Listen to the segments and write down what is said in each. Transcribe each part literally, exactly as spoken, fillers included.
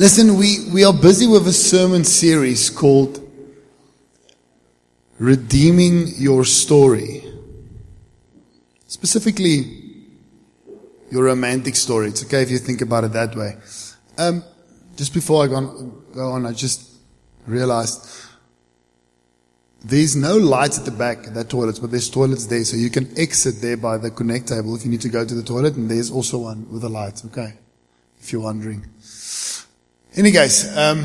Listen, we, we are busy with a sermon series called Redeeming Your Story. Specifically, your romantic story. It's okay if you think about it that way. Um, just before I go on, go on, I just realized there's no lights at the back of that toilet, but there's toilets there, so you can exit there by the connect table if you need to go to the toilet, and there's also one with a light, okay? If you're wondering. Any case, um,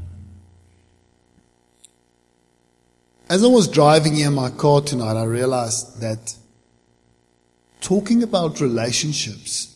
as I was driving here in my car tonight, I realized that talking about relationships,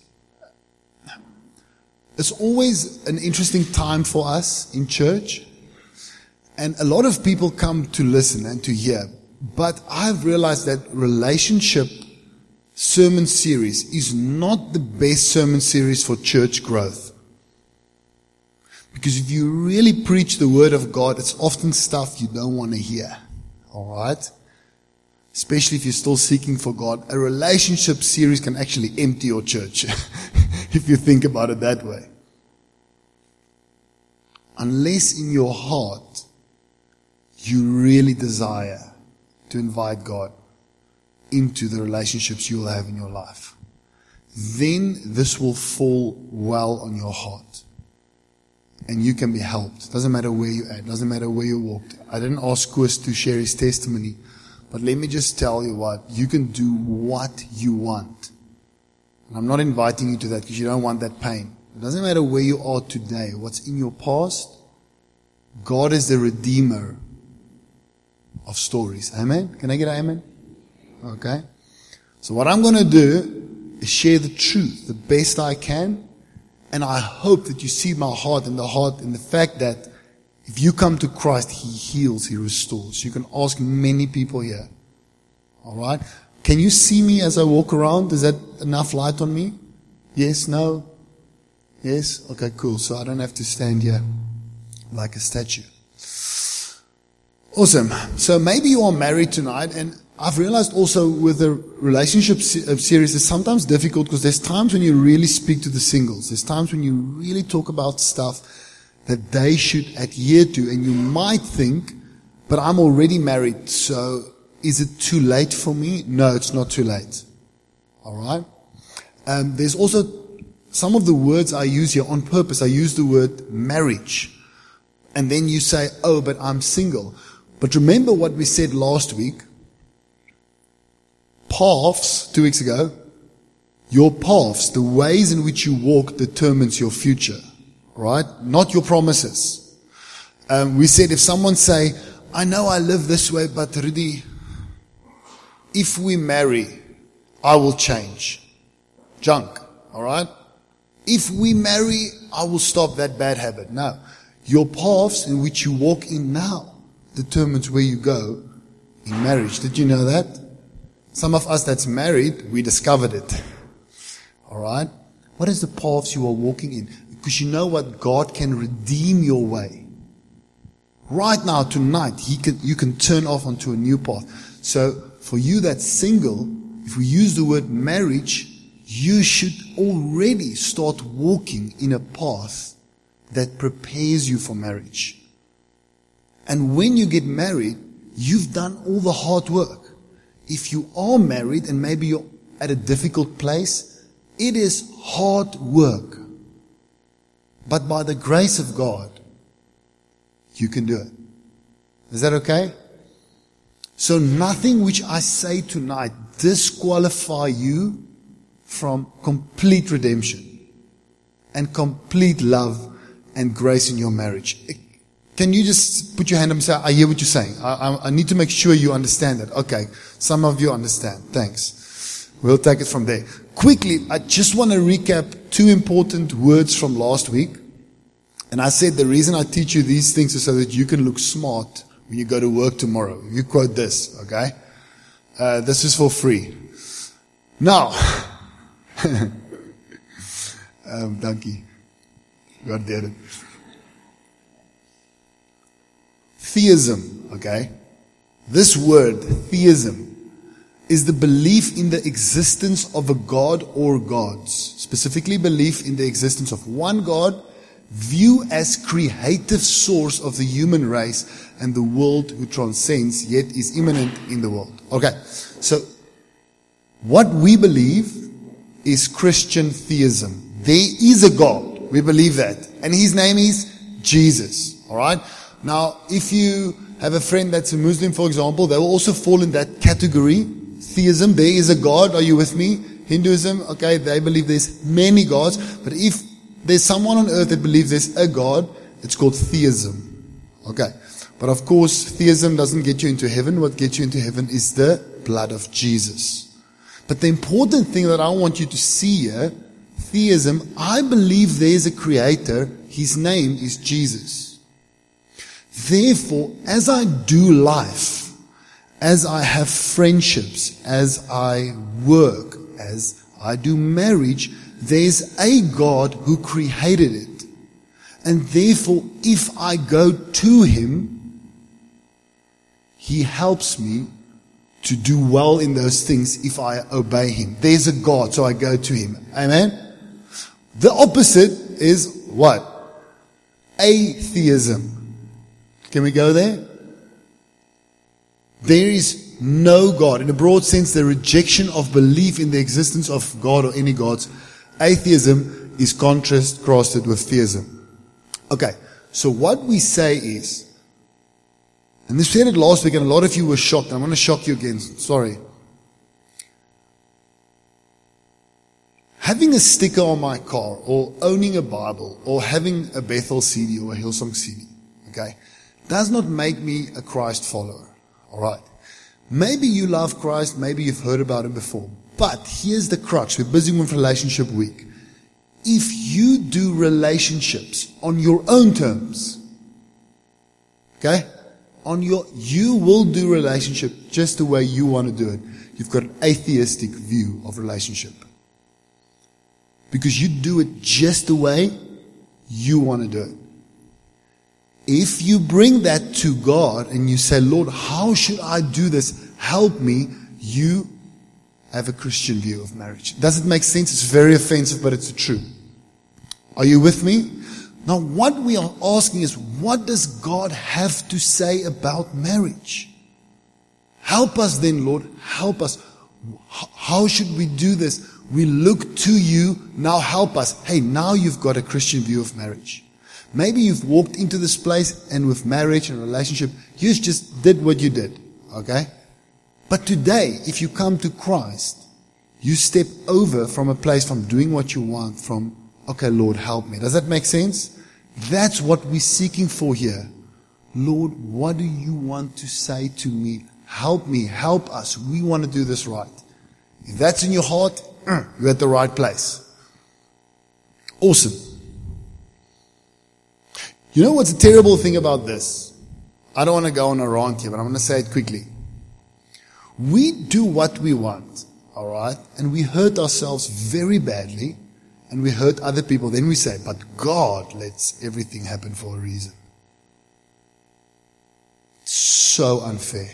it's always an interesting time for us in church. And a lot of people come to listen and to hear. But I've realized that relationship sermon series is not the best sermon series for church growth. Because if you really preach the word of God, it's often stuff you don't want to hear. Alright? Especially if you're still seeking for God. A relationship series can actually empty your church. If you think about it that way. Unless in your heart you really desire to invite God into the relationships you will have in your life, then this will fall well on your heart. And you can be helped. Doesn't matter where you're at. Doesn't matter where you walked. I didn't ask Koos to share his testimony. But let me just tell you what. You can do what you want. And I'm not inviting you to that because you don't want that pain. It doesn't matter where you are today. What's in your past. God is the redeemer of stories. Amen? Can I get an amen? Okay. So what I'm going to do is share the truth the best I can. And I hope that you see my heart and the heart in the fact that if you come to Christ, He heals, He restores. You can ask many people here. Alright? Can you see me as I walk around? Is that enough light on me? Yes? No? Yes? Okay, cool. So I don't have to stand here like a statue. Awesome. So maybe you are married tonight, and I've realized also with the relationship series, it's sometimes difficult because there's times when you really speak to the singles. There's times when you really talk about stuff that they should adhere to, and you might think, but I'm already married, so is it too late for me? No, it's not too late. Alright? Um, there's also some of the words I use here on purpose. I use the word marriage. And then you say, oh, but I'm single. But remember what we said last week. Paths, two weeks ago, your paths, the ways in which you walk determines your future. Right? Not your promises. Um, we said if someone say, I know I live this way, but Rudy, if we marry, I will change. Junk. Alright? If we marry, I will stop that bad habit. No. Your paths in which you walk in now determines where you go in marriage. Did you know that? Some of us that's married, we discovered it. Alright? What is the paths you are walking in? Because you know what? God can redeem your way. Right now, tonight, He can, you can turn off onto a new path. So, for you that's single, if we use the word marriage, you should already start walking in a path that prepares you for marriage. And when you get married, you've done all the hard work. If you are married and maybe you're at a difficult place, it is hard work. But by the grace of God, you can do it. Is that okay? So nothing which I say tonight disqualify you from complete redemption and complete love and grace in your marriage. Can you just put your hand up and say, I hear what you're saying. I, I, I need to make sure you understand that. Okay, some of you understand. Thanks. We'll take it from there. Quickly, I just want to recap two important words from last week. And I said the reason I teach you these things is so that you can look smart when you go to work tomorrow. You quote this, okay? Uh, this is for free. Now, um, dankie. God did it. Theism, okay? This word, theism, is the belief in the existence of a God or gods. Specifically belief in the existence of one God view as creative source of the human race and the world who transcends yet is immanent in the world. Okay, so what we believe is Christian theism. There is a God. We believe that. And his name is Jesus. Alright? Now, if you have a friend that's a Muslim, for example, they will also fall in that category. Theism. There is a God. Are you with me? Hinduism, okay, they believe there's many gods. But if there's someone on earth that believes there's a God, it's called theism. Okay. But of course, theism doesn't get you into heaven. What gets you into heaven is the blood of Jesus. But the important thing that I want you to see here, theism, I believe there's a creator. His name is Jesus. Therefore, as I do life, as I have friendships, as I work, as I do marriage, there's a God who created it. And therefore, if I go to him, he helps me to do well in those things if I obey him. There's a God, so I go to him. Amen? The opposite is what? Atheism. Can we go there? There is no God. In a broad sense, the rejection of belief in the existence of God or any gods. Atheism is contrasted with theism. Okay, so what we say is, and this said it last week and a lot of you were shocked. I'm going to shock you again. Sorry. Having a sticker on my car or owning a Bible or having a Bethel C D or a Hillsong C D, okay, does not make me a Christ follower. Alright. Maybe you love Christ, maybe you've heard about him before. But here's the crux. We're busy with Relationship Week. If you do relationships on your own terms, okay, on your, you will do relationship just the way you want to do it. You've got an atheistic view of relationship. Because you do it just the way you want to do it. If you bring that to God and you say, Lord, how should I do this? Help me. You have a Christian view of marriage. Does it make sense? It's very offensive, but it's true. Are you with me? Now, what we are asking is, what does God have to say about marriage? Help us then, Lord. Help us. How should we do this? We look to you. Now help us. Hey, now you've got a Christian view of marriage. Maybe you've walked into this place and with marriage and relationship, you just did what you did. Okay? But today, if you come to Christ, you step over from a place from doing what you want, from, okay, Lord, help me. Does that make sense? That's what we're seeking for here. Lord, what do you want to say to me? Help me, help us. We want to do this right. If that's in your heart, you're at the right place. Awesome. You know what's a terrible thing about this? I don't want to go on a rant here, but I'm going to say it quickly. We do what we want, alright? And we hurt ourselves very badly, and we hurt other people. Then we say, but God lets everything happen for a reason. It's so unfair.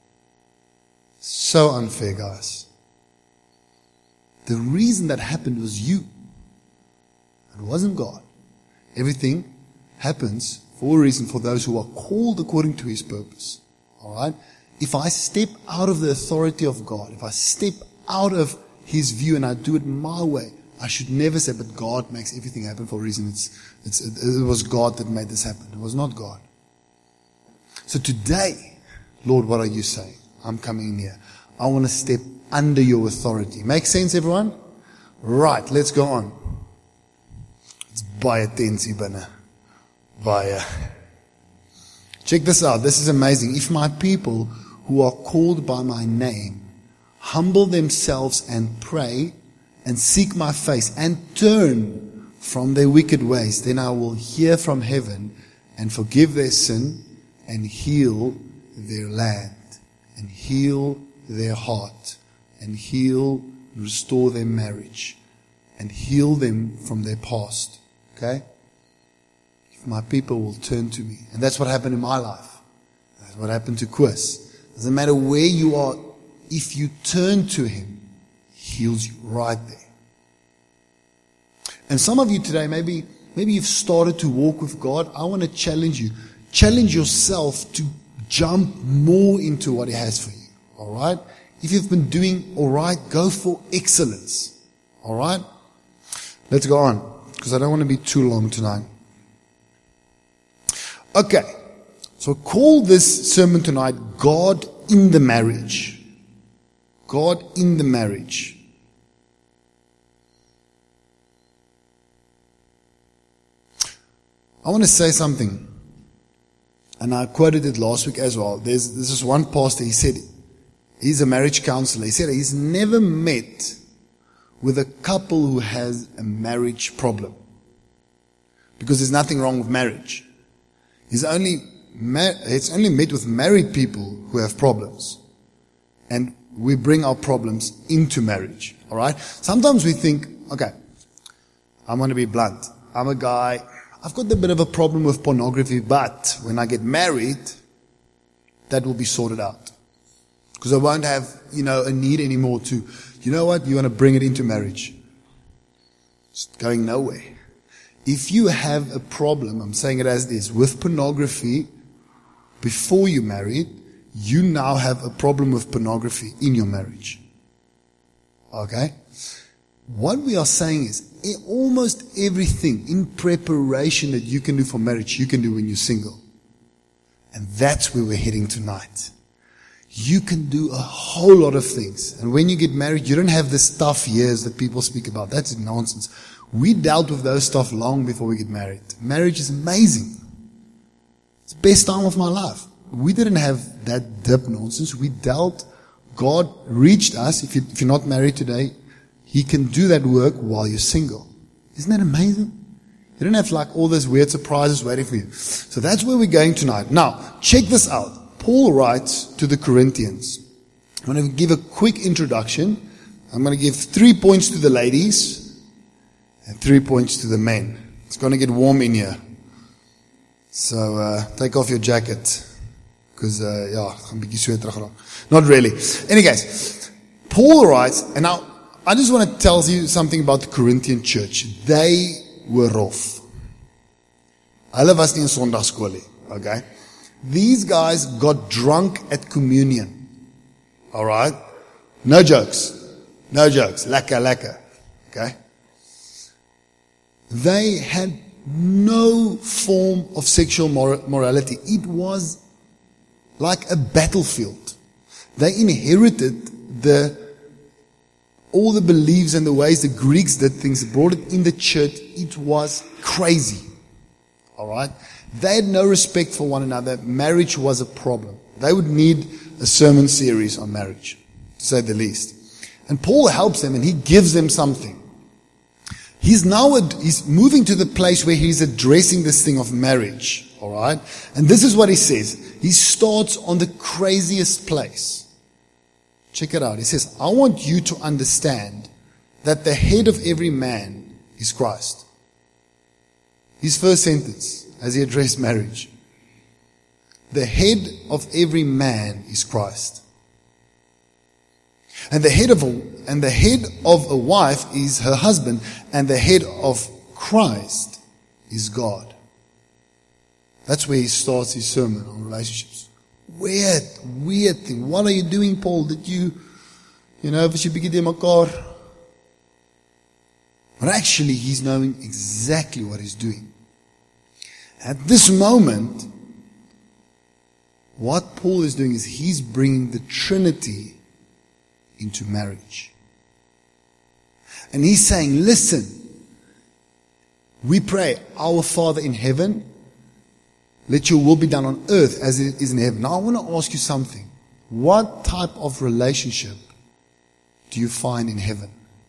So unfair, guys. The reason that happened was you. It wasn't God. Everything happens for a reason for those who are called according to his purpose. Alright? If I step out of the authority of God, if I step out of his view and I do it my way, I should never say, but God makes everything happen for a reason. It's, it's, it was God that made this happen. It was not God. So today, Lord, what are you saying? I'm coming in here. I want to step under your authority. Make sense, everyone? Right, let's go on. It's baie tensie binne. Baie. Check this out. This is amazing. If my people who are called by my name humble themselves and pray and seek my face and turn from their wicked ways, then I will hear from heaven and forgive their sin and heal their land and heal their heart and heal, restore their marriage and heal them from their past. Okay? If my people will turn to me. And that's what happened in my life. That's what happened to Chris. Doesn't matter where you are, if you turn to him, he heals you right there. And some of you today, maybe maybe you've started to walk with God. I want to challenge you. Challenge yourself to jump more into what He has for you. Alright? If you've been doing alright, go for excellence. Alright? Let's go on, because I don't want to be too long tonight. Okay. So call this sermon tonight, God in the Marriage. God in the Marriage. I want to say something. And I quoted it last week as well. There's, there's this one pastor, he said, he's a marriage counselor. He said he's never met with a couple who has a marriage problem. Because there's nothing wrong with marriage. He's only, it's only met with married people who have problems. And we bring our problems into marriage. Alright? Sometimes we think, okay, I'm going to be blunt. I'm a guy, I've got a bit of a problem with pornography, but when I get married, that will be sorted out. Because I won't have, you know, a need anymore to, you know what, you want to bring it into marriage. It's going nowhere. If you have a problem, I'm saying it as it is, with pornography, before you married, you now have a problem with pornography in your marriage. Okay? What we are saying is, almost everything in preparation that you can do for marriage, you can do when you're single. And that's where we're heading tonight. You can do a whole lot of things. And when you get married, you don't have this tough years that people speak about. That's nonsense. We dealt with those stuff long before we get married. Marriage is amazing. It's the best time of my life. We didn't have that dip nonsense. We dealt, God reached us. If, you, if you're not married today, He can do that work while you're single. Isn't that amazing? You don't have like all those weird surprises waiting for you. So that's where we're going tonight. Now, check this out. Paul writes to the Corinthians. I'm going to give a quick introduction. I'm going to give three points to the ladies and three points to the men. It's going to get warm in here. So uh, take off your jacket. Because, uh, yeah, I'm a bit sweaty. Not really. Anyways, Paul writes, and now, I just want to tell you something about the Corinthian church. They were rough. Hulle was nie in Sondagskool nie, okay? These guys got drunk at communion. Alright? No jokes. No jokes. Lekker, lekker. Okay? They had no form of sexual mor- morality. It was like a battlefield. They inherited the all the beliefs and the ways the Greeks did things, brought it in the church. It was crazy. Alright? They had no respect for one another. Marriage was a problem. They would need a sermon series on marriage, to say the least. And Paul helps them and he gives them something. He's now, ad- he's moving to the place where he's addressing this thing of marriage. Alright? And this is what he says. He starts on the craziest place. Check it out. He says, I want you to understand that the head of every man is Christ. His first sentence as he addressed marriage. The head of every man is Christ. And the head of a, and the head of a wife is her husband, and the head of Christ is God. That's where he starts his sermon on relationships. Weird, weird thing. What are you doing, Paul? That you, you know, as you begin to mekaar. But actually, he's knowing exactly what he's doing. At this moment, what Paul is doing is he's bringing the Trinity into marriage. And he's saying, listen, we pray, our Father in heaven, let your will be done on earth as it is in heaven. Now I want to ask you something. What type of relationship do you find in heaven?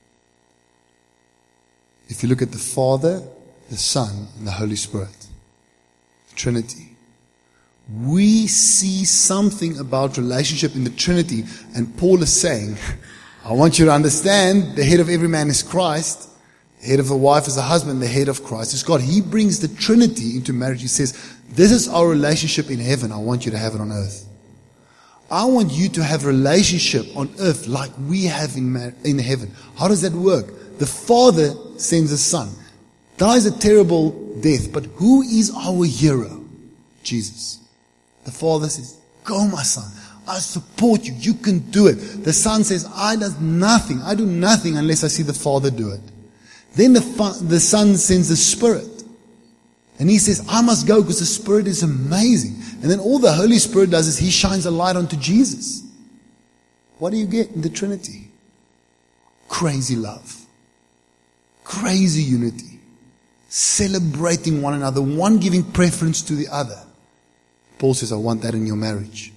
If you look at the Father, the Son, and the Holy Spirit, the Trinity, we see something about relationship in the Trinity, and Paul is saying, I want you to understand the head of every man is Christ, the head of a wife is a husband, the head of Christ is God. He brings the Trinity into marriage. He says, this is our relationship in heaven. I want you to have it on earth. I want you to have a relationship on earth like we have in, mar- in heaven. How does that work? The Father sends a Son. Dies a terrible death. But who is our hero? Jesus. The Father says, go my son. I support you. You can do it. The Son says, I do nothing. I do nothing unless I see the Father do it. Then the, fa- the Son sends the Spirit. And He says, I must go because the Spirit is amazing. And then all the Holy Spirit does is He shines a light onto Jesus. What do you get in the Trinity? Crazy love. Crazy unity. Celebrating one another. One giving preference to the other. Paul says, I want that in your marriage.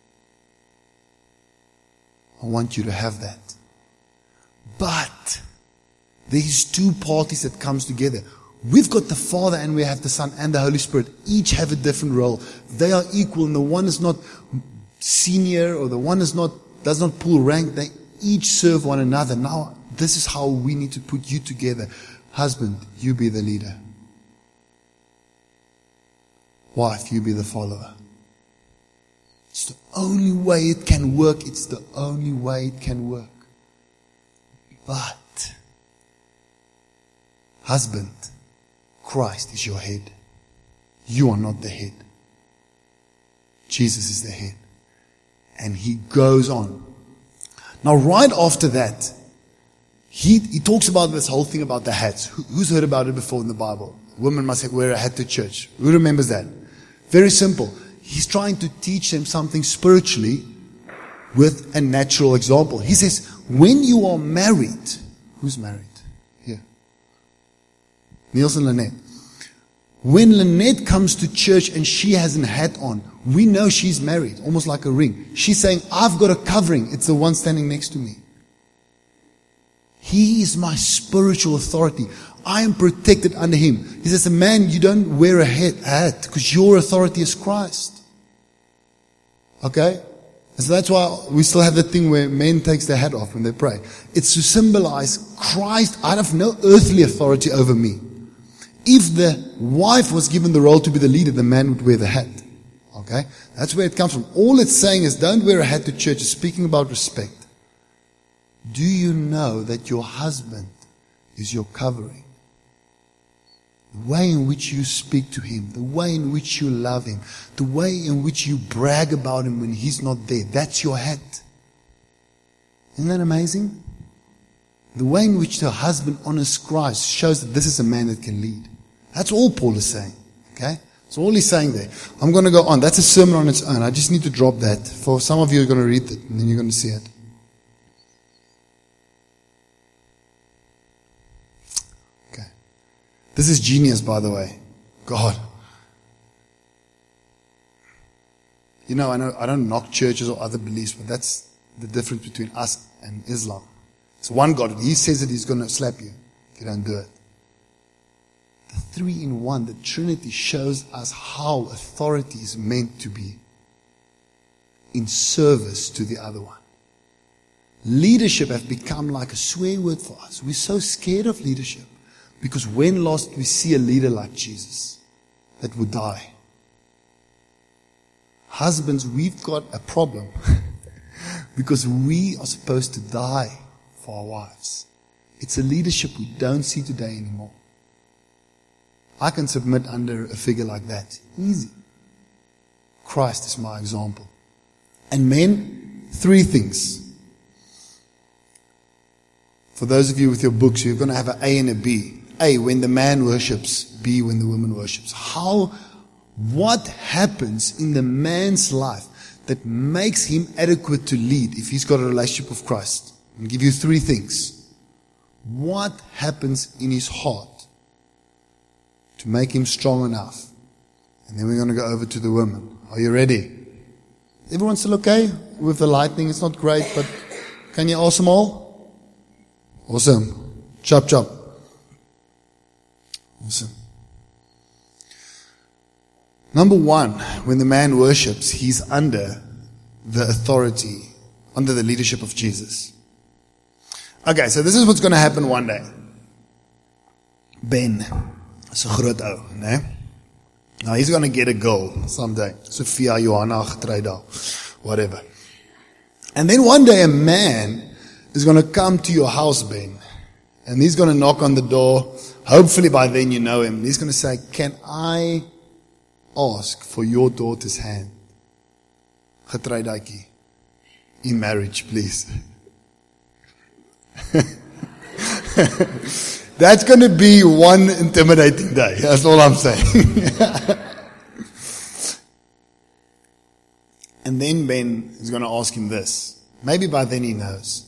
I want you to have that. But there's two parties that comes together. We've got the Father and we have the Son and the Holy Spirit. Each have a different role. They are equal and the one is not senior or the one is not does not pull rank. They each serve one another. Now, this is how we need to put you together. Husband, you be the leader. Wife, you be the follower. It's the only way it can work. It's the only way it can work. But, husband, Christ is your head. You are not the head. Jesus is the head. And He goes on. Now, right after that, he, he talks about this whole thing about the hats. Who, who's heard about it before in the Bible? Women must wear a hat to church. Who remembers that? Very simple. He's trying to teach them something spiritually with a natural example. He says, when you are married, who's married? Here. Niels and Lynette. When Lynette comes to church and she has a hat on, we know she's married, almost like a ring. She's saying, I've got a covering. It's the one standing next to me. He is my spiritual authority. I am protected under Him. He says, a man, you don't wear a hat because your authority is Christ. Okay? And so that's why we still have that thing where men takes their hat off when they pray. It's to symbolize Christ. I have no earthly authority over me. If the wife was given the role to be the leader, the man would wear the hat. Okay? That's where it comes from. All it's saying is don't wear a hat to church. It's speaking about respect. Do you know that your husband is your covering? The way in which you speak to him, the way in which you love him, the way in which you brag about him when he's not there, that's your hat. Isn't that amazing? The way in which the husband honors Christ shows that this is a man that can lead. That's all Paul is saying. Okay? That's all he's saying there. I'm going to go on. That's a sermon on its own. I just need to drop that. For some of you are going to read it and then you're going to see it. Okay. This is genius, by the way. God. You know, I know I don't knock churches or other beliefs, but that's the difference between us and Islam. It's one God. He says that He's going to slap you if you don't do it. The three in one, the Trinity, shows us how authority is meant to be in service to the other one. Leadership has become like a swear word for us. We're so scared of leadership because when last we see a leader like Jesus that would die? Husbands, we've got a problem because we are supposed to die for our wives. It's a leadership we don't see today anymore. I can submit under a figure like that. Easy. Christ is my example. And men, three things. For those of you with your books, you're going to have an A and a B. A, when the man worships. B, when the woman worships. How, what happens in the man's life that makes him adequate to lead if he's got a relationship with Christ? I'll give you three things. What happens in his heart to make him strong enough? And then we're going to go over to the women. Are you ready? Everyone still okay with the lightning? It's not great, but can you awesome all? Awesome. Chop, chop. Awesome. Number one, when the man worships, he's under the authority, under the leadership of Jesus. Okay, so this is what's going to happen one day. Ben, is 'n groot ou, né? Now he's going to get a girl someday. Sophia, Johanna, Getruida, whatever. And then one day a man is going to come to your house, Ben. And he's going to knock on the door. Hopefully by then you know him. He's going to say, can I ask for your daughter's hand? Getroud uitjie. In marriage, please. That's going to be one intimidating day. That's all I'm saying. And then Ben is going to ask him this. Maybe by then he knows.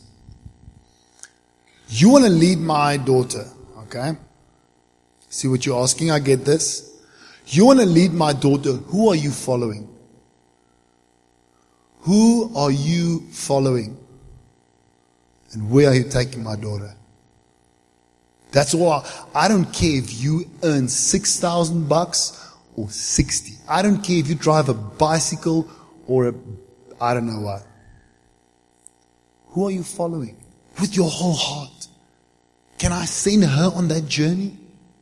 You want to lead my daughter, okay? See what you're asking? I get this. You want to lead my daughter. Who are you following? Who are you following? And where are you taking my daughter? That's all. I, I don't care if you earn six thousand bucks or sixty. I don't care if you drive a bicycle or a, I don't know what. Who are you following? With your whole heart. Can I send her on that journey?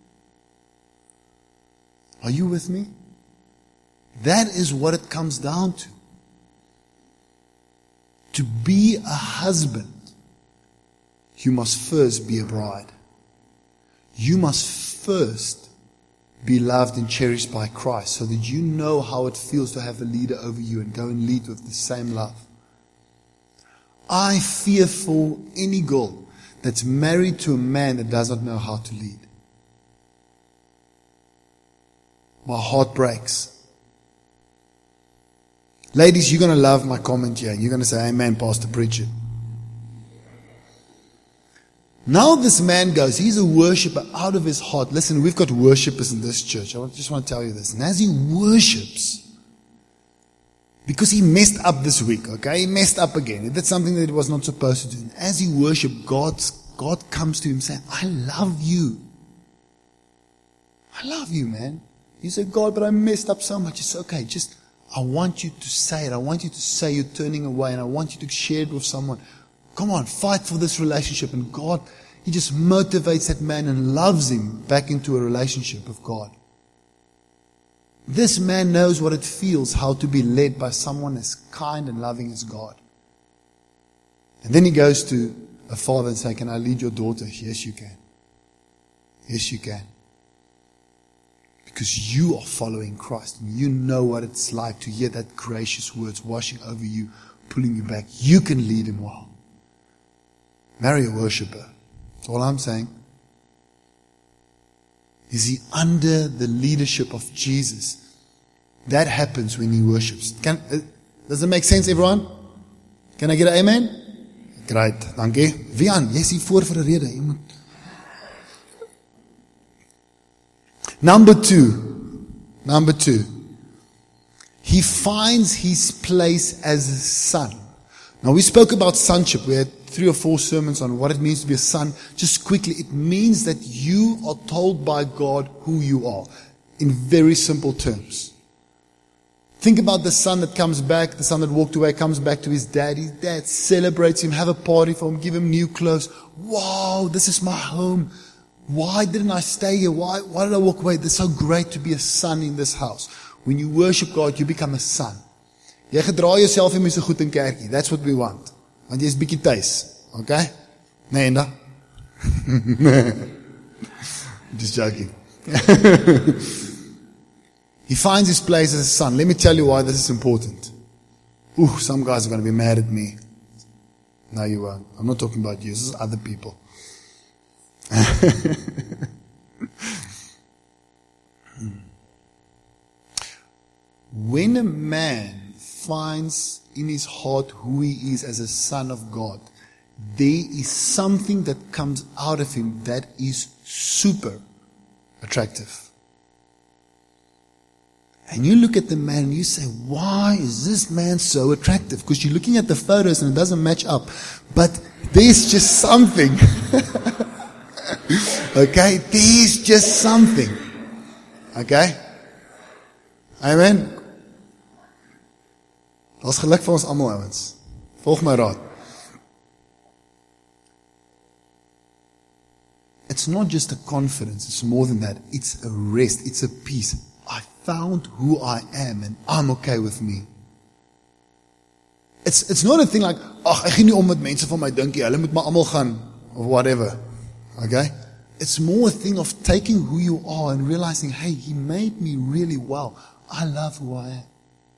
Are you with me? That is what it comes down to. To be a husband, you must first be a bride. You must first be loved and cherished by Christ so that you know how it feels to have a leader over you and go and lead with the same love. I fear for any girl that's married to a man that does not know how to lead. My heart breaks. Ladies, you're going to love my comment here. You're going to say, amen, Pastor Preacher. Now this man goes, he's a worshiper out of his heart. Listen, we've got worshipers in this church. I just want to tell you this. And as he worships, because he messed up this week, okay? He messed up again. He did something that he was not supposed to do. And as he worshiped, God's, God comes to him saying, I love you. I love you, man. You say, God, but I messed up so much. It's okay. Just, I want you to say it. I want you to say you're turning away, and I want you to share it with someone. Come on, fight for this relationship. And God, He just motivates that man and loves him back into a relationship with God. This man knows what it feels, how to be led by someone as kind and loving as God. And then he goes to a father and says, can I lead your daughter? Yes, you can. Yes, you can. Because you are following Christ. And you know what it's like to hear that gracious words washing over you, pulling you back. You can lead him well. Marry a worshiper. That's all I'm saying. Is he under the leadership of Jesus? That happens when he worships. Can, uh, does it make sense, everyone? Can I get an amen? Great, dankie. Vian, jy is hier voor vir 'n rede. Jy moet. Number two. Number two. He finds his place as a son. Now we spoke about sonship. We had three or four sermons on what it means to be a son. Just quickly, it means that you are told by God who you are. In very simple terms. Think about the son that comes back, the son that walked away, comes back to his dad. His dad celebrates him, have a party for him, give him new clothes. Wow, this is my home. Why didn't I stay here? Why, why did I walk away? It's so great to be a son in this house. When you worship God, you become a son. Jy gedra jouself nie meer so goed in kerkie. That's what we want. Want jy is bietjie tuis. Okay? Nee, Enda? Just joking. He finds his place as a son. Let me tell you why this is important. Ooh, some guys are going to be mad at me. No, you won't. I'm not talking about you. This is other people. When a man finds in his heart who he is as a son of God, there is something that comes out of him that is super attractive. And you look at the man and you say, why is this man so attractive? Because you're looking at the photos and it doesn't match up. But there's just something. Okay? There's just something. Okay? Amen? Daar's geluk vir ons almal, ouens. Volg my raad. It's not just a confidence, it's more than that. It's a rest, it's a peace. I found who I am and I'm okay with me. It's it's not a thing like, ag, ek gee nie om met mense van my dink nie, hulle moet maar almal gaan of whatever. Okay? It's more a thing of taking who you are and realizing, hey, He made me really well. I love who I am.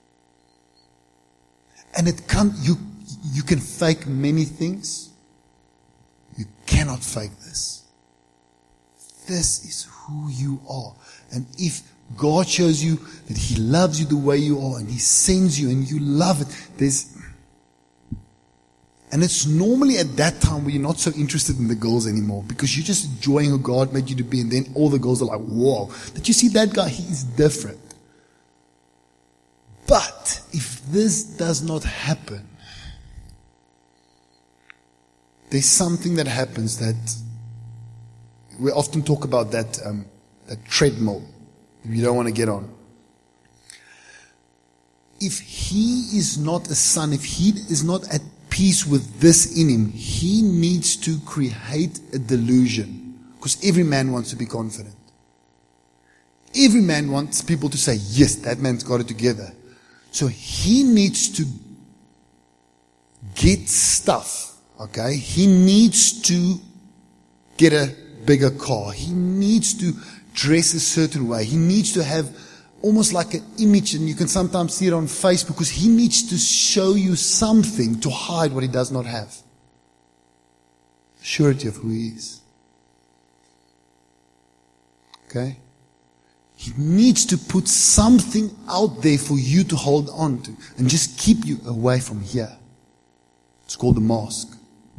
And it can, you, you can fake many things. You cannot fake this. This is who you are. And if God shows you that He loves you the way you are and He sends you and you love it, there's, and it's normally at that time where you're not so interested in the girls anymore because you're just enjoying who God made you to be, and then all the girls are like, whoa, did you see that guy? He's different. But if this does not happen, there's something that happens that we often talk about, that um, that treadmill that you don't want to get on. If he is not a son, if he is not at peace with this in him, he needs to create a delusion. Because every man wants to be confident. Every man wants people to say, yes, that man's got it together. So he needs to get stuff, okay? He needs to get a bigger car. He needs to dress a certain way. He needs to have almost like an image, and you can sometimes see it on Facebook, because he needs to show you something to hide what he does not have. Surety of who he is. Okay? He needs to put something out there for you to hold on to and just keep you away from here. It's called a mask.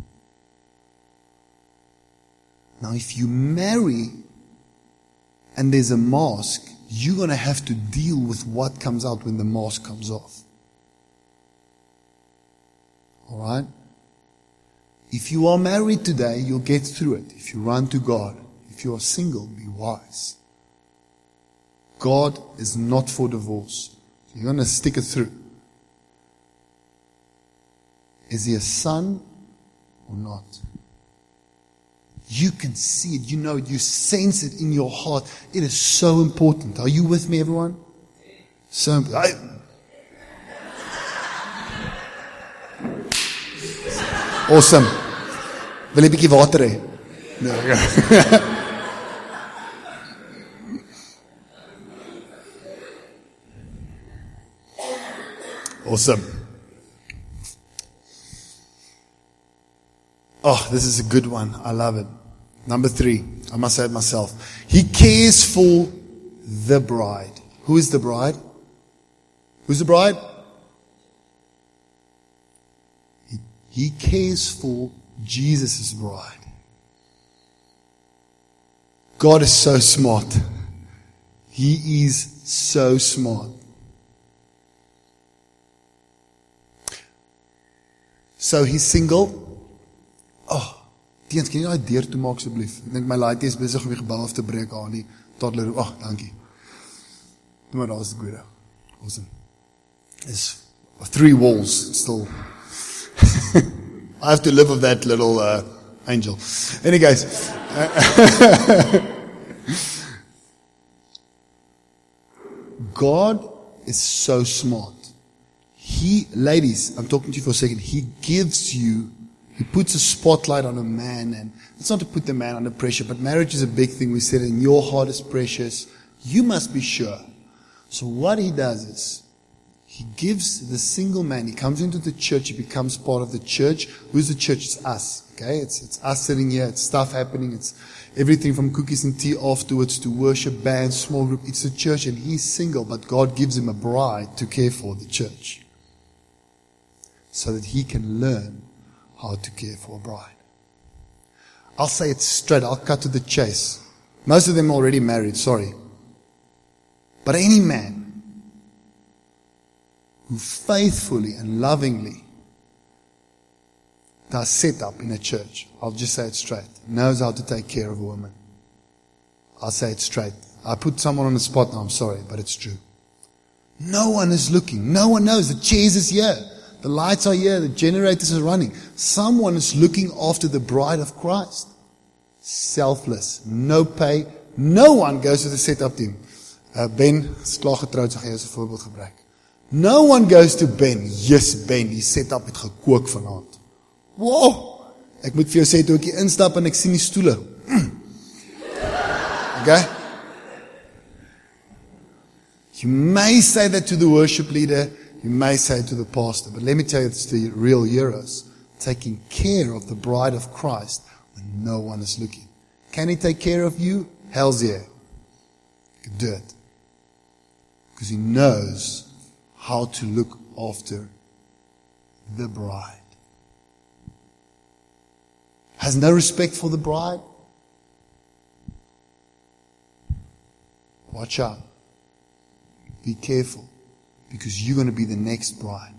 Now, if you marry and there's a mask, you're going to have to deal with what comes out when the mask comes off. Alright? If you are married today, you'll get through it. If you run to God. If you are single, be wise. God is not for divorce. You're going to stick it through. Is he a son or not? You can see it, you know it, you sense it in your heart. It is so important. Are you with me, everyone? So I, awesome. Wil jy 'n bietjie water hê? Nee. Awesome. Oh, this is a good one. I love it. Number three, I must say it myself. He cares for the bride. Who is the bride? Who's the bride? He, he cares for Jesus' bride. God is so smart. He is so smart. So he's single. Oh, Teens, kan jy nou deur toe maak asseblief? Ek dink my laaitie is besig om die gebou af te breek aan die toddler. Ag, oh, dankie. Doe maar, dat is goeie. Awesome. It's three walls still. I have to live with that little uh, angel. Anyways. God is so smart. He, ladies, I'm talking to you for a second. He gives you, He puts a spotlight on a man, and it's not to put the man under pressure, but marriage is a big thing. We said, and your heart is precious. You must be sure. So what he does is, he gives the single man, he comes into the church, he becomes part of the church. Who's the church? It's us. Okay? It's, it's us sitting here, it's stuff happening, it's everything from cookies and tea afterwards to worship, band, small group. It's a church, and he's single, but God gives him a bride to care for the church. So that he can learn how to care for a bride. I'll say it straight, I'll cut to the chase. Most of them are already married, sorry. But any man who faithfully and lovingly does set up in a church, I'll just say it straight, knows how to take care of a woman. I'll say it straight. I put someone on the spot now, I'm sorry, but it's true. No one is looking. No one knows. The chairs is here. The lights are here, the generators are running. Someone is looking after the bride of Christ. Selfless, no pay. No one goes to the setup team. Uh, Ben is klaar getroud, so gaan jy as 'n voorbeeld gebruik. No one goes to Ben. Yes, Ben, die setup het gekook vanaand. Wow! Ek moet vir jou sê, toe ek hier instap en ek sien die stoele. Okay? You may say that to the worship leader, you may say it to the pastor, but let me tell you, it's the real heroes taking care of the bride of Christ when no one is looking. Can he take care of you? Hell's yeah. He can do it. Because he knows how to look after the bride. Has no respect for the bride? Watch out. Be careful. Because you're going to be the next bride.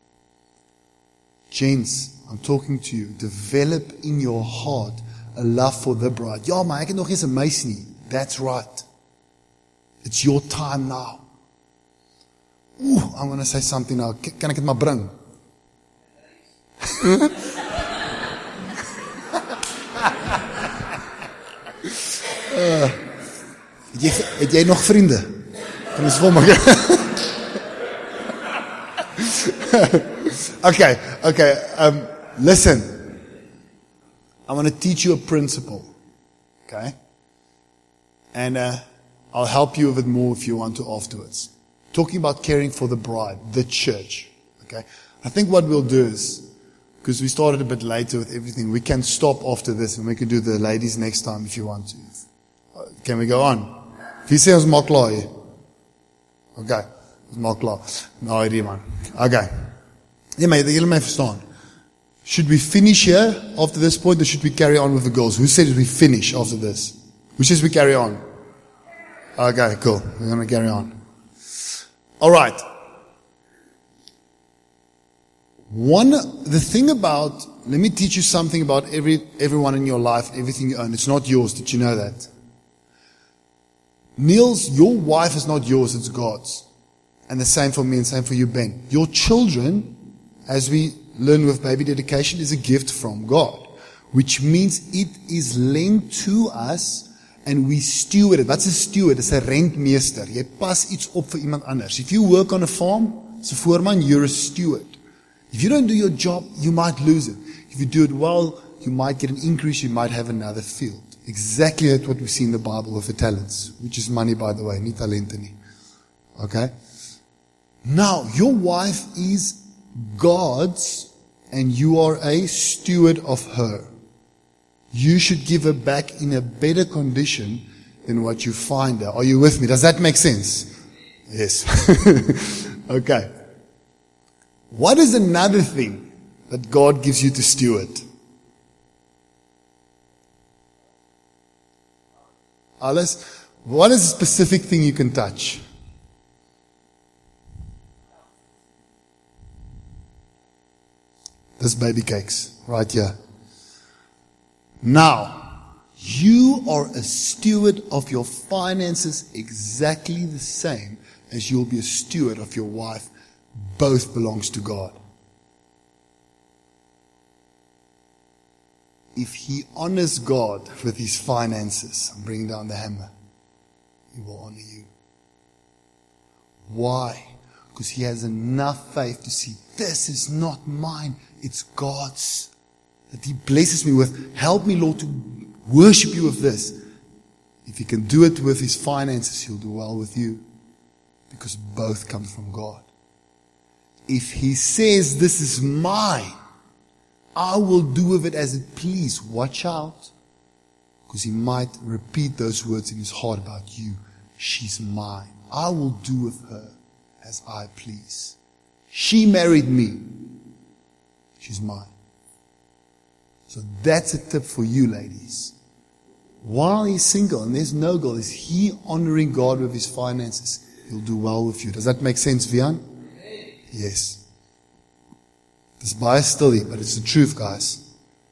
Gents, I'm talking to you. Develop in your heart a love for the bride. Ja, maar ek het nog eens 'n meisie nie. That's right. It's your time now. Ooh, I'm going to say something now. Kan ek dit maar bring? uh, het, jy, het jy nog vriende? Kan ons volmaak? Okay, okay. Um, listen. I want to teach you a principle. Okay? And uh, I'll help you with it more if you want to afterwards. Talking about caring for the bride, the church. Okay? I think what we'll do is, because we started a bit later with everything, we can stop after this and we can do the ladies next time if you want to. Can we go on? Wie sê ons maak klaar hier? Okay. Ons maak klaar. Nou hierdie man. Okay. Nee, maar julle my verstaan. Should we finish here after this point or should we carry on with the girls? Who said we finish after this? Who says we carry on? Okay, cool. We're going to carry on. All right. One, the thing about, let me teach you something about every everyone in your life, everything you own. It's not yours. Did you know that? Niels, your wife is not yours, it's God's. And the same for me and same for you, Ben. Your children, as we learn with baby dedication, is a gift from God. Which means it is lent to us and we steward it. What's a steward? It's a rentmeester. Jy pas iets op vir iemand anders. If you work on a farm, as a foreman, you're a steward. If you don't do your job, you might lose it. If you do it well, you might get an increase, you might have another field. Exactly that's what we see in the Bible with the talents, which is money, by the way, nie talente nie. Okay? Now, your wife is God's, and you are a steward of her. You should give her back in a better condition than what you find her. Are you with me? Does that make sense? Yes. Okay. What is another thing that God gives you to steward? Alles? What is a specific thing you can touch? This baby cakes, right here. Now, you are a steward of your finances exactly the same as you'll be a steward of your wife. Both belongs to God. If he honors God with his finances, I'm bringing down the hammer, he will honor you. Why? Because he has enough faith to see, this is not mine, it's God's. That he blesses me with, help me, Lord, to worship you with this. If he can do it with his finances, he'll do well with you. Because both come from God. If he says, this is mine, I will do with it as it please. Watch out. Because he might repeat those words in his heart about you. She's mine. I will do with her as I please. She married me. She's mine. So that's a tip for you, ladies. While he's single and there's no girl, is he honoring God with his finances? He'll do well with you. Does that make sense, Vian? Yes. It's baie stil hier, but it's the truth, guys.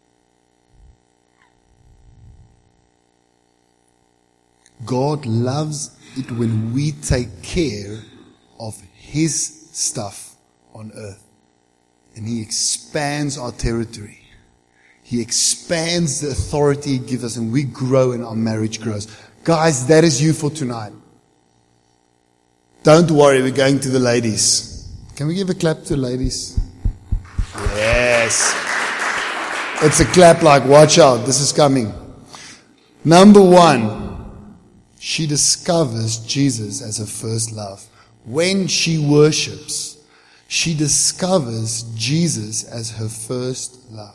God loves it when we take care of his stuff on earth. And he expands our territory. He expands the authority he gives us, and we grow and our marriage grows. Guys, that is you for tonight. Don't worry, we're going to the ladies. Can we give a clap to the ladies? Yes. It's a clap like, watch out, this is coming. Number one, she discovers Jesus as her first love. When she worships, she discovers Jesus as her first love.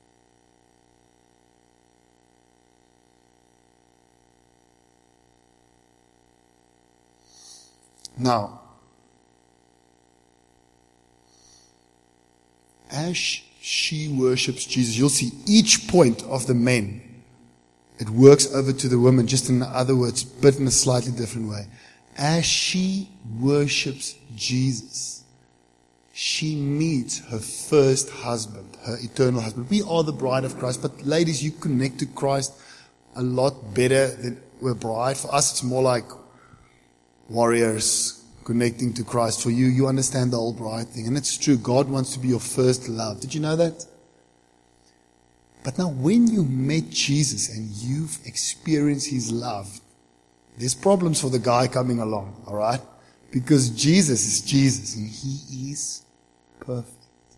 Now, as she worships Jesus, you'll see each point of the men, it works over to the women, just in other words, but in a slightly different way. As she worships Jesus, she meets her first husband, her eternal husband. We are the bride of Christ, but ladies, you connect to Christ a lot better than we're bride. For us, it's more like warriors connecting to Christ. For you, you understand the whole bride thing. And it's true, God wants to be your first love. Did you know that? But now when you met Jesus and you've experienced His love, there's problems for the guy coming along, alright? Because Jesus is Jesus and He is perfect.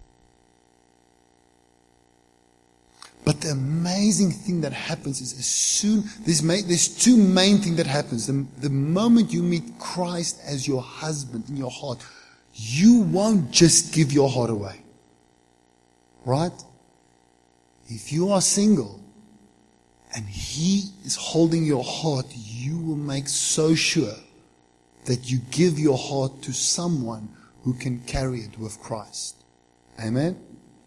But the amazing thing that happens is as soon, there's, there's two main things that happens. The, the moment you meet Christ as your husband in your heart, you won't just give your heart away. Right? If you are single and He is holding your heart, you will make so sure that you give your heart to someone who can carry it with Christ. Amen?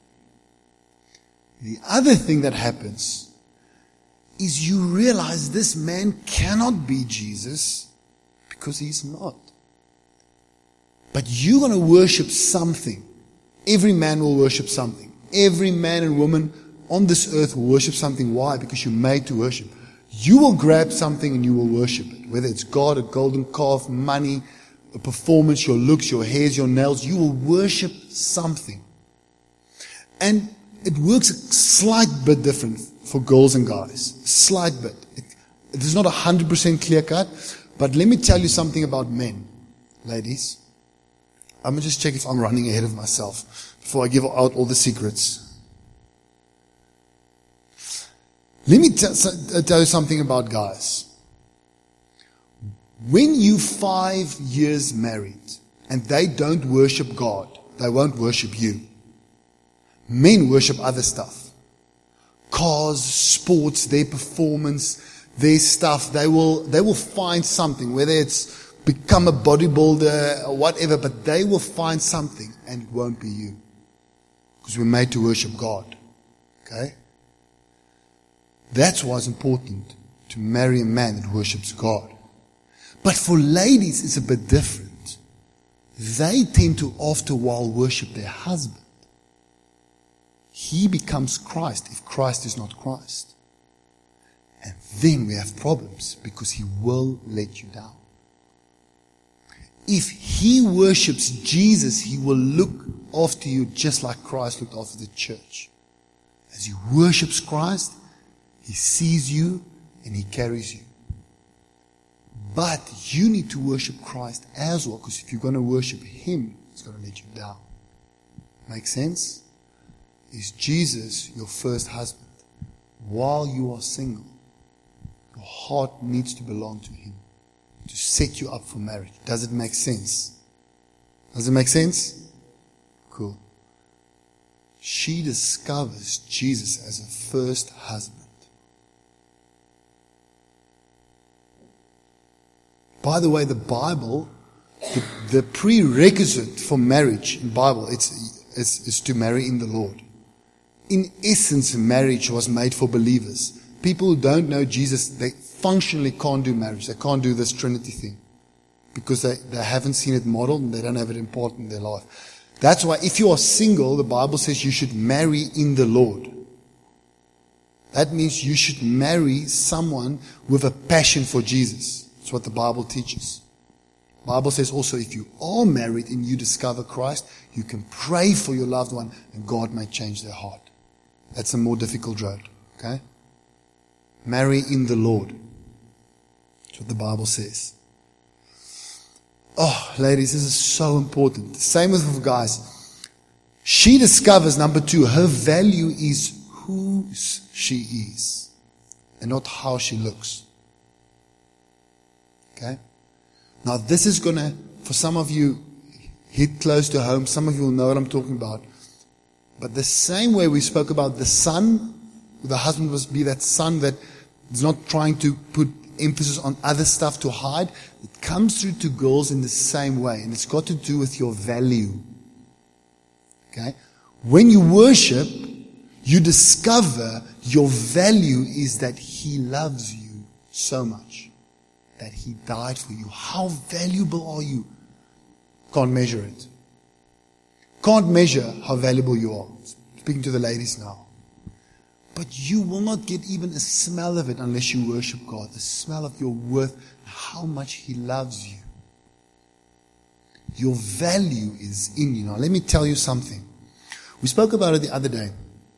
The other thing that happens is you realize this man cannot be Jesus because he's not. But you're going to worship something. Every man will worship something. Every man and woman on this earth will worship something. Why? Because you're made to worship. You will grab something and you will worship it. Whether it's God, a golden calf, money, a performance, your looks, your hairs, your nails. You will worship something. And it works a slight bit different for girls and guys. Slight bit. It, it is not a hundred percent clear cut. But let me tell you something about men. Ladies. I'm going to just check if I'm running ahead of myself before I give out all the secrets. Let me t- tell you something about guys. When you five years married and they don't worship God, they won't worship you. Men worship other stuff. Cars, sports, their performance, their stuff. They will, they will find something, whether it's become a bodybuilder or whatever, but they will find something and it won't be you. Because we're made to worship God. Okay? That's why it's important to marry a man that worships God. But for ladies, it's a bit different. They tend to, after a while, worship their husband. He becomes Christ if Christ is not Christ. And then we have problems because he will let you down. If he worships Jesus, he will look after you just like Christ looked after the church. As he worships Christ, he sees you and he carries you. But you need to worship Christ as well, because if you're going to worship him, he's going to let you down. Make sense? Is Jesus your first husband? While you are single, your heart needs to belong to him to set you up for marriage. Does it make sense? Does it make sense? Cool. She discovers Jesus as her first husband. By the way, the Bible, the, the prerequisite for marriage in the Bible, it's, it's, is to marry in the Lord. In essence, marriage was made for believers. People who don't know Jesus, they functionally can't do marriage. They can't do this Trinity thing. Because they, they haven't seen it modeled and they don't have it important in their life. That's why if you are single, the Bible says you should marry in the Lord. That means you should marry someone with a passion for Jesus. That's what the Bible teaches. The Bible says also if you are married and you discover Christ, you can pray for your loved one and God may change their heart. That's a more difficult road. Okay? Marry in the Lord. That's what the Bible says. Oh, ladies, this is so important. Same with guys. She discovers, number two, her value is who she is and not how she looks. Okay? Now this is going to, for some of you, hit close to home. Some of you will know what I'm talking about. But the same way we spoke about the son, the husband must be that son that is not trying to put emphasis on other stuff to hide. It comes through to girls in the same way. And it's got to do with your value. Okay? When you worship, you discover your value is that He loves you so much. That He died for you. How valuable are you? Can't measure it. Can't measure how valuable you are. Speaking to the ladies now. But you will not get even a smell of it unless you worship God. The smell of your worth, how much He loves you. Your value is in you. Now let me tell you something. We spoke about it the other day.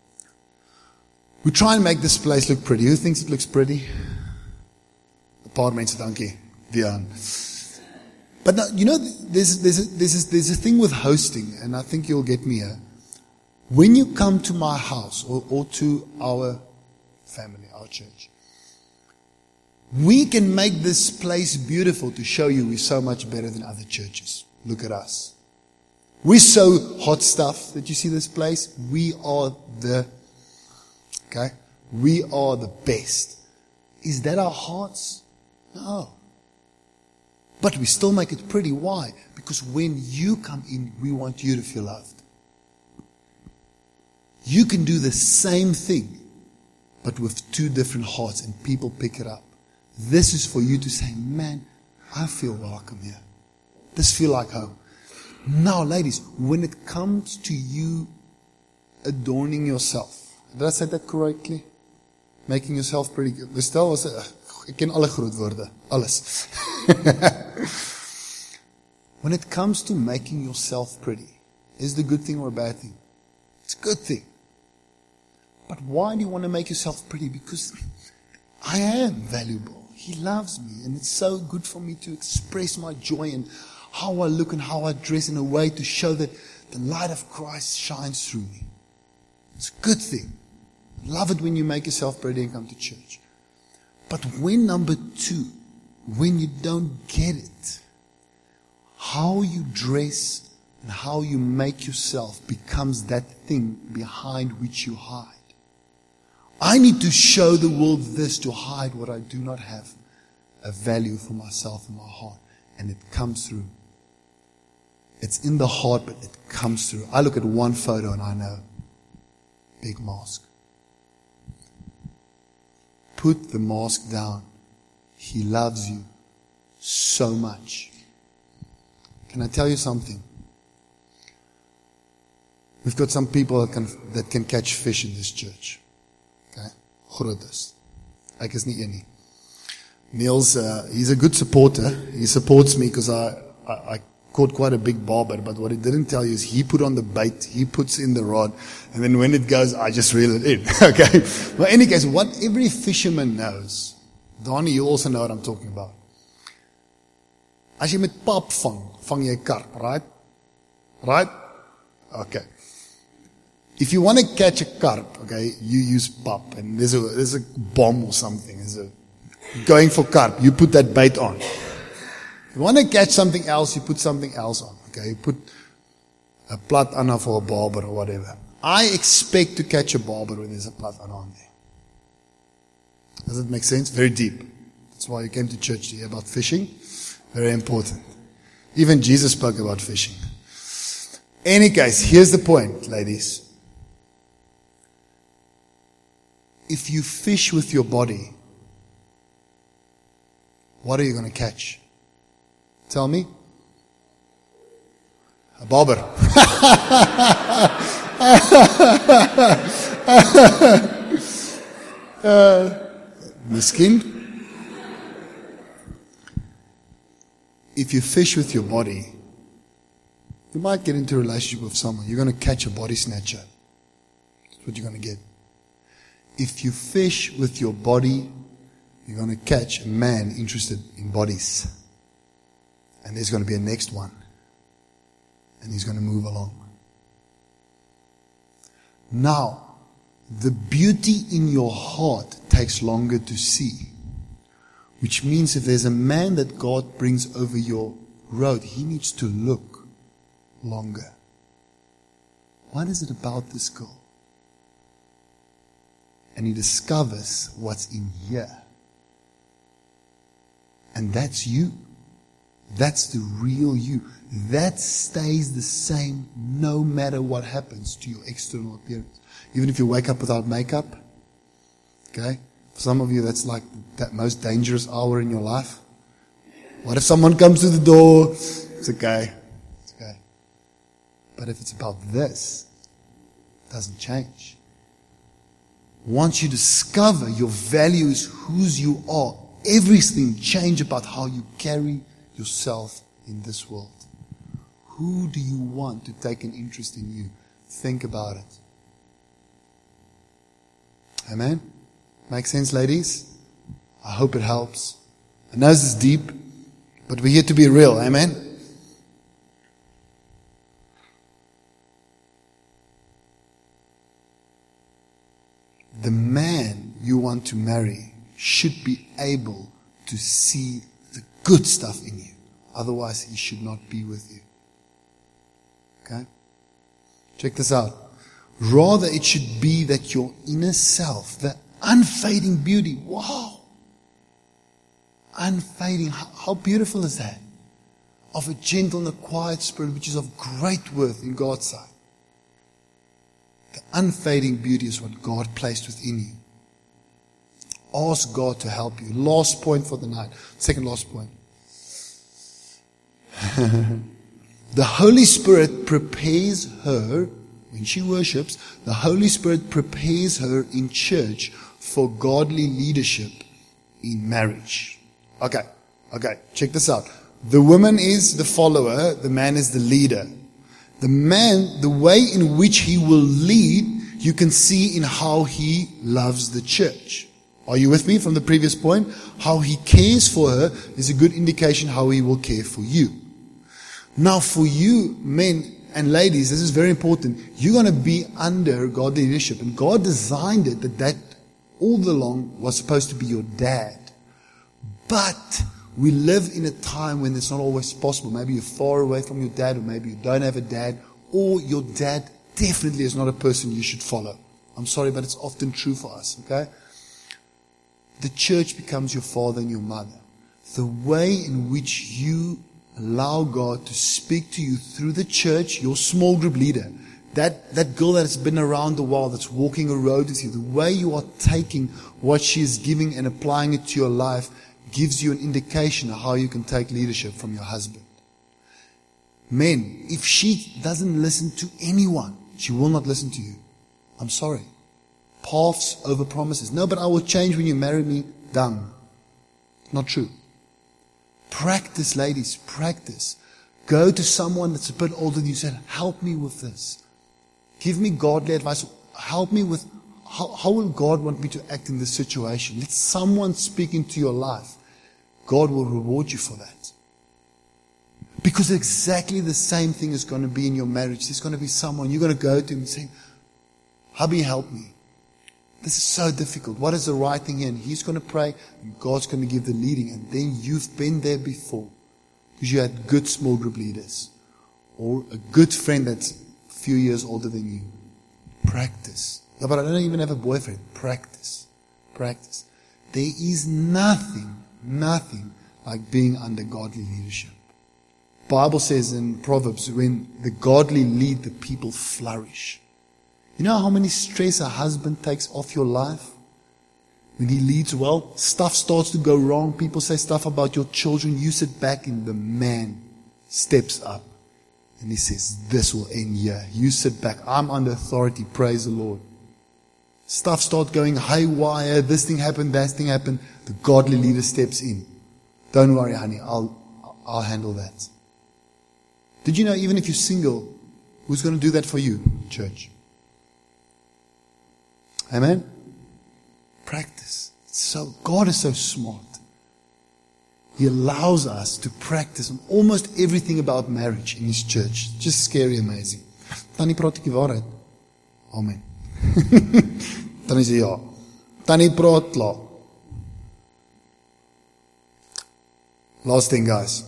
We try and make this place look pretty. Who thinks it looks pretty? A paar mense, dankie. Dian. But now, you know, there's, there's, a, there's, a, there's a thing with hosting, and I think you'll get me here. When you come to my house or, or to our family, our church, we can make this place beautiful to show you we're so much better than other churches. Look at us. We're so hot stuff that you see this place. We are the, okay, we are the best. Is that our hearts? No. But we still make it pretty. Why? Because when you come in, we want you to feel loved. You can do the same thing, but with two different hearts, and people pick it up. This is for you to say, man, I feel welcome here. This feel like home. Now, ladies, when it comes to you adorning yourself, did I say that correctly? Making yourself pretty good. Bestel was it? Ek ken alle groot woorde. Alles. When it comes to making yourself pretty, is it a good thing or a bad thing? It's a good thing. But why do you want to make yourself pretty? Because I am valuable. He loves me. And it's so good for me to express my joy in how I look and how I dress in a way to show that the light of Christ shines through me. It's a good thing. Love it when you make yourself pretty and come to church. But when number two, when you don't get it, how you dress and how you make yourself becomes that thing behind which you hide. I need to show the world this to hide what I do not have a value for myself in my heart. And it comes through. It's in the heart, but it comes through. I look at one photo and I know. Big mask. Put the mask down. He loves you so much. Can I tell you something? We've got some people that can, that can catch fish in this church. Okay? Groot is. Ek is nie een nie. Niels, uh, he's a good supporter. He supports me because I, I, I caught quite a big barber, but what he didn't tell you is he put on the bait, he puts in the rod, and then when it goes, I just reel it in. Okay? Well, in any case, what every fisherman knows, Donnie, you also know what I'm talking about. As jy met pap vang, vang jy karp, right? Right? Okay. If you want to catch a carp, okay, you use pap, and there's a, there's a bomb or something, there's a going for carp, you put that bait on. If you want to catch something else, you put something else on. Okay, you put a plat anna for a barber or whatever. I expect to catch a barber when there's a plat anna on there. Does it make sense? Very deep. That's why you came to church to hear about fishing. Very important. Even Jesus spoke about fishing. Any case, here's the point, ladies. If you fish with your body, what are you going to catch? Tell me. A barber. uh, Miskien. If you fish with your body, you might get into a relationship with someone. You're going to catch a body snatcher. That's what you're going to get. If you fish with your body, you're going to catch a man interested in bodies. And there's going to be a next one. And he's going to move along. Now, the beauty in your heart takes longer to see. Which means if there's a man that God brings over your road, he needs to look longer. What is it about this girl? And he discovers what's in here. And that's you. That's the real you. That stays the same no matter what happens to your external appearance. Even if you wake up without makeup. Okay? For some of you, that's like that most dangerous hour in your life. What if someone comes to the door? It's okay. It's okay. But if it's about this, it doesn't change. Once you discover your value is whose you are, everything changes about how you carry yourself in this world. Who do you want to take an interest in you? Think about it. Amen? Make sense, ladies? I hope it helps. I know this is deep, but we're here to be real. Amen? The man you want to marry should be able to see the good stuff in you. Otherwise, he should not be with you. Okay? Check this out. Rather, it should be that your inner self, the unfading beauty, wow! Unfading, how, how beautiful is that? Of a gentle and a quiet spirit, which is of great worth in God's sight. The unfading beauty is what God placed within you. Ask God to help you. Last point for the night. Second last point. The Holy Spirit prepares her, when she worships, the Holy Spirit prepares her in church for godly leadership in marriage. Okay, okay, check this out. The woman is the follower, the man is the leader. The man, the way in which he will lead, you can see in how he loves the church. Are you with me from the previous point? How he cares for her is a good indication how he will care for you. Now for you, men and ladies, this is very important. You're going to be under godly leadership. And God designed it that that all along was supposed to be your dad. But we live in a time when it's not always possible. Maybe you're far away from your dad, or maybe you don't have a dad, or your dad definitely is not a person you should follow. I'm sorry, but it's often true for us, okay? The church becomes your father and your mother. The way in which you allow God to speak to you through the church, your small group leader, that, that girl that has been around a while, that's walking a road with you, the way you are taking what she is giving and applying it to your life gives you an indication of how you can take leadership from your husband. Men, if she doesn't listen to anyone, she will not listen to you. I'm sorry. Paths over promises. No, but I will change when you marry me. Dumb. Not true. Practice, ladies, practice. Go to someone that's a bit older than you. Say, help me with this. Give me godly advice. Help me with, how, how will God want me to act in this situation? Let someone speak into your life. God will reward you for that. Because exactly the same thing is going to be in your marriage. There's going to be someone, you're going to go to him and say, hubby, help me. This is so difficult. What is the right thing here? And he's going to pray, and God's going to give the leading. And then you've been there before. Because you had good small group leaders. Or a good friend that's a few years older than you. Practice. No, but I don't even have a boyfriend. Practice. Practice. There is nothing, nothing like being under godly leadership. The Bible says in Proverbs, when the godly lead, the people flourish. You know how many stress a husband takes off your life? When he leads well, stuff starts to go wrong. People say stuff about your children. You sit back and the man steps up. And he says, this will end here. You sit back. I'm under authority. Praise the Lord. Stuff starts going haywire. This thing happened, that thing happened. The godly leader steps in. Don't worry, honey. I'll, I'll handle that. Did you know even if you're single, who's going to do that for you, church? Amen? Practice. So God is so smart. He allows us to practice on almost everything about marriage in His church. Just scary amazing. Tannie praat ek die waarheid. Amen. Tannie sê ja. Tannie praat klaar. Last thing, guys.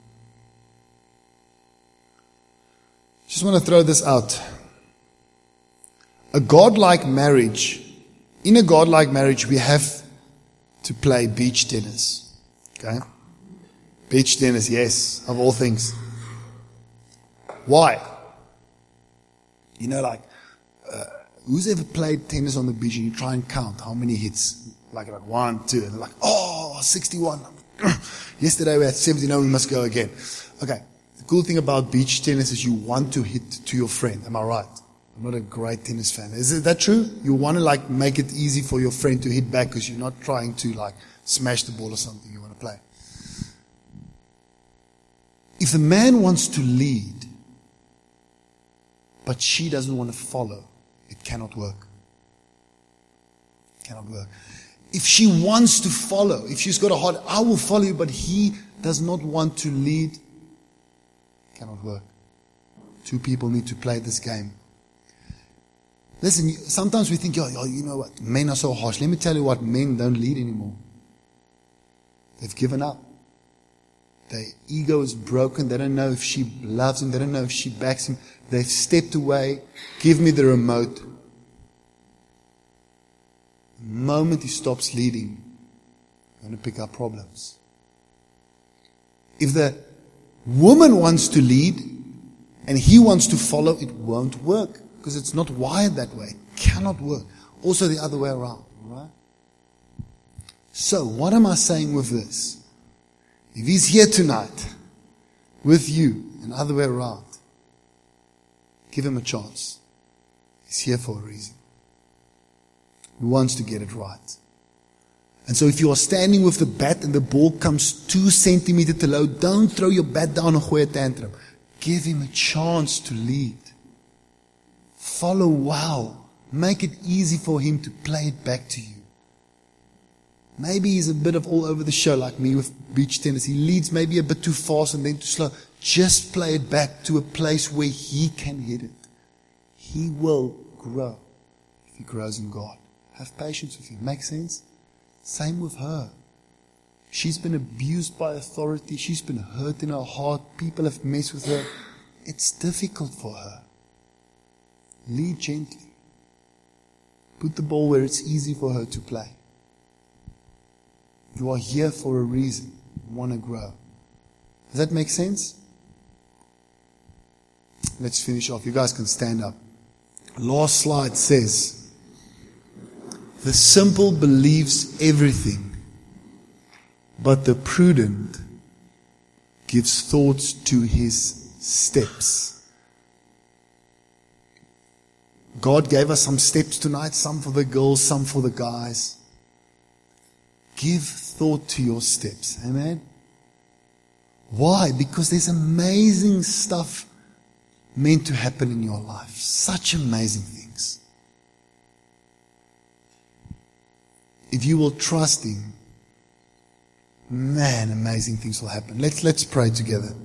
Just want to throw this out. A godlike marriage, in a godlike marriage, we have to play beach tennis. Okay? Beach tennis, yes, of all things. Why? You know, like, uh, who's ever played tennis on the beach and you try and count how many hits? Like, like one, two, and like, oh, sixty-one. Yesterday we had seventy, now we must go again. Okay, the cool thing about beach tennis is you want to hit to your friend. Am I right? I'm not a great tennis fan. Is that true? You want to like make it easy for your friend to hit back because you're not trying to like smash the ball or something you want to play. If the man wants to lead, but she doesn't want to follow, it cannot work. It cannot work. If she wants to follow, if she's got a heart, I will follow you, but he does not want to lead, it cannot work. Two people need to play this game. Listen, sometimes we think, oh, you know what, men are so harsh. Let me tell you what, men don't lead anymore. They've given up. Their ego is broken. They don't know if she loves him. They don't know if she backs him. They've stepped away. Give me the remote. The moment he stops leading, you're going to pick up problems. If the woman wants to lead and he wants to follow, it won't work because it's not wired that way. It cannot work. Also the other way around. Right? So, what am I saying with this? If he's here tonight with you and the other way around, give him a chance. He's here for a reason. He wants to get it right. And so if you are standing with the bat and the ball comes two centimeters too low, don't throw your bat down and gooi a tantrum. Give him a chance to lead. Follow well. Make it easy for him to play it back to you. Maybe he's a bit of all over the show like me with beach tennis. He leads maybe a bit too fast and then too slow. Just play it back to a place where he can hit it. He will grow if he grows in God. Have patience with him. Make sense? Same with her. She's been abused by authority. She's been hurt in her heart. People have messed with her. It's difficult for her. Lead gently. Put the ball where it's easy for her to play. You are here for a reason. You want to grow. Does that make sense? Let's finish off. You guys can stand up. Last slide says, the simple believes everything, but the prudent gives thoughts to his steps. God gave us some steps tonight, some for the girls, some for the guys. Give thought to your steps. Amen? Why? Because there's amazing stuff meant to happen in your life. Such amazing things. If you will trust him, man, amazing things will happen. Let's, let's pray together.